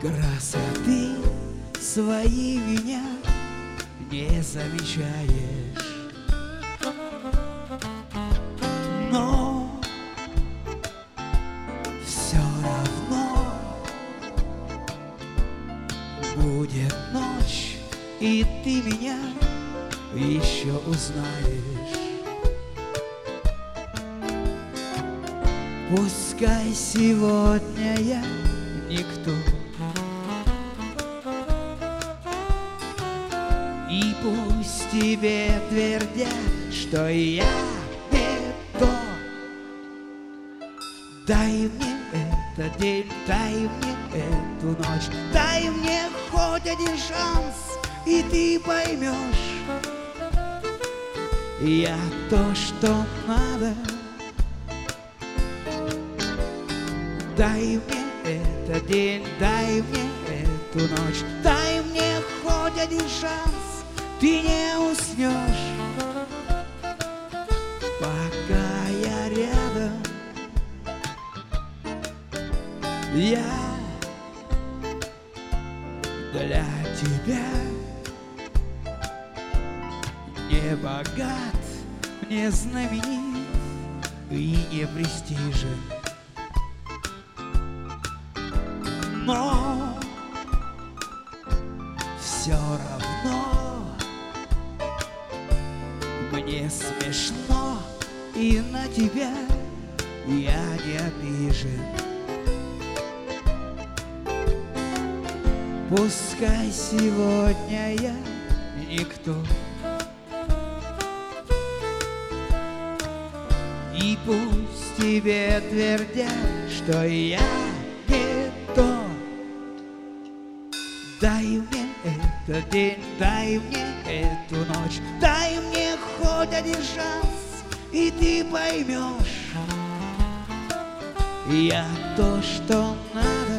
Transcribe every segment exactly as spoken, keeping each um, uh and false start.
Красоты своей меня не замечаешь, но все равно будет ночь, и ты меня еще узнаешь. Пускай сегодня я никто, и пусть тебе твердят, что я не то. Дай мне этот день, дай мне эту ночь, дай мне хоть один шанс, и ты поймешь, я то, что надо. Дай мне этот день, дай мне эту ночь, дай мне хоть один шанс, ты не уснешь, пока я рядом. Я для тебя не богат, не знаменит и не престижен, но все равно мне смешно, и на тебя я не обижен. Пускай сегодня я никто, и пусть тебе твердят, что я не то. Дай мне этот день, дай мне эту ночь, дай мне хоть один шанс, и ты поймешь, я то, что надо.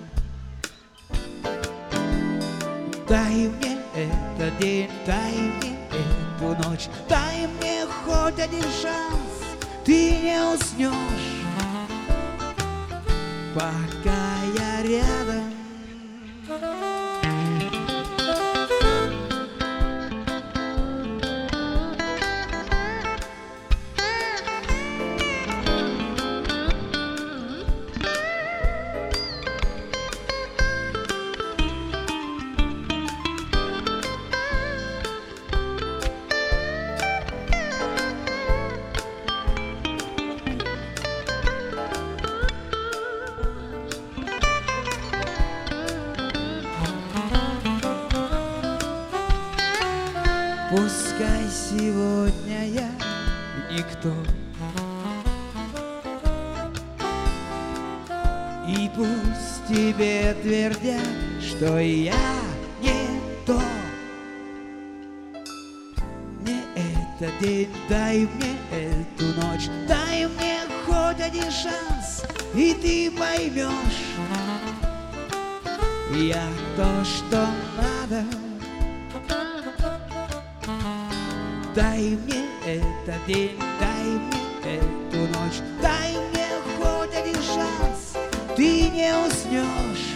Дай мне этот день, дай мне эту ночь, дай мне хоть один шанс, ты не уснешь, пока я рядом. Пускай сегодня я никто, и пусть тебе твердят, что я не то. Мне этот день, дай мне эту ночь, дай мне хоть один шанс, и ты поймешь, я то, что надо. Дай мне этот день, дай мне эту ночь, дай мне хоть один шанс, ты не уснешь,